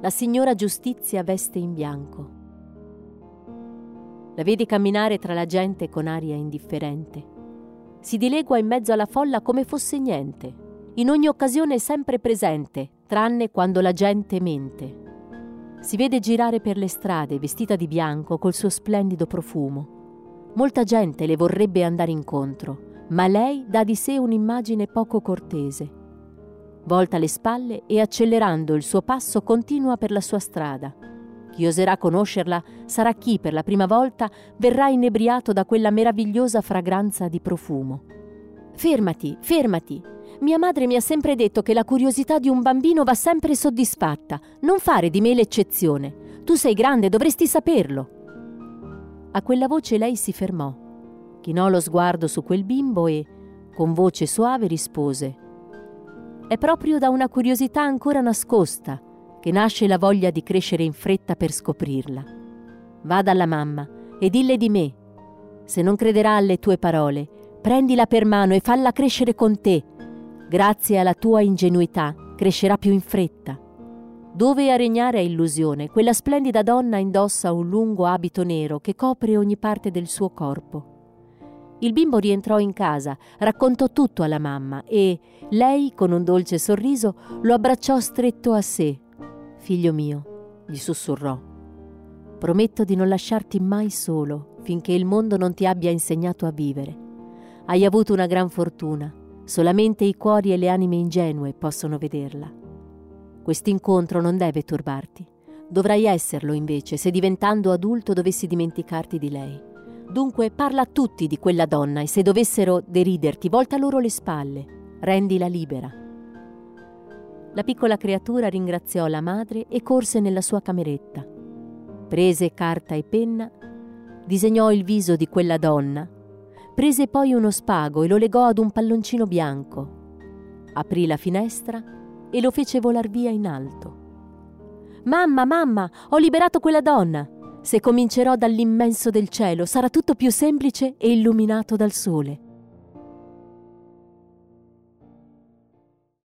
La signora Giustizia veste in bianco. La vedi camminare tra la gente con aria indifferente. Si dilegua in mezzo alla folla come fosse niente, in ogni occasione sempre presente, tranne quando la gente mente. Si vede girare per le strade vestita di bianco col suo splendido profumo. Molta gente le vorrebbe andare incontro, ma lei dà di sé un'immagine poco cortese. Volta le spalle e accelerando il suo passo continua per la sua strada. Chi oserà conoscerla sarà chi per la prima volta verrà inebriato da quella meravigliosa fragranza di profumo. Fermati, fermati! Mia madre mi ha sempre detto che la curiosità di un bambino va sempre soddisfatta. Non fare di me l'eccezione. Tu sei grande, dovresti saperlo. A quella voce lei si fermò, chinò lo sguardo su quel bimbo e, con voce soave, rispose: «È proprio da una curiosità ancora nascosta che nasce la voglia di crescere in fretta per scoprirla. Va dalla mamma e dille di me. Se non crederà alle tue parole, prendila per mano e falla crescere con te. Grazie alla tua ingenuità crescerà più in fretta». Dove a regnare è illusione, quella splendida donna indossa un lungo abito nero che copre ogni parte del suo corpo. Il bimbo rientrò in casa, raccontò tutto alla mamma e lei, con un dolce sorriso, lo abbracciò stretto a sé. «Figlio mio», gli sussurrò, «prometto di non lasciarti mai solo finché il mondo non ti abbia insegnato a vivere. Hai avuto una gran fortuna, solamente i cuori e le anime ingenue possono vederla. Quest'incontro non deve turbarti. Dovrai esserlo invece se diventando adulto dovessi dimenticarti di lei. Dunque parla a tutti di quella donna e se dovessero deriderti, volta loro le spalle, rendila libera». La piccola creatura ringraziò la madre e corse nella sua cameretta. Prese carta e penna, disegnò il viso di quella donna, prese poi uno spago e lo legò ad un palloncino bianco. Aprì la finestra e lo fece volar via in alto. «Mamma, mamma, ho liberato quella donna! Se comincerò dall'immenso del cielo, sarà tutto più semplice e illuminato dal sole».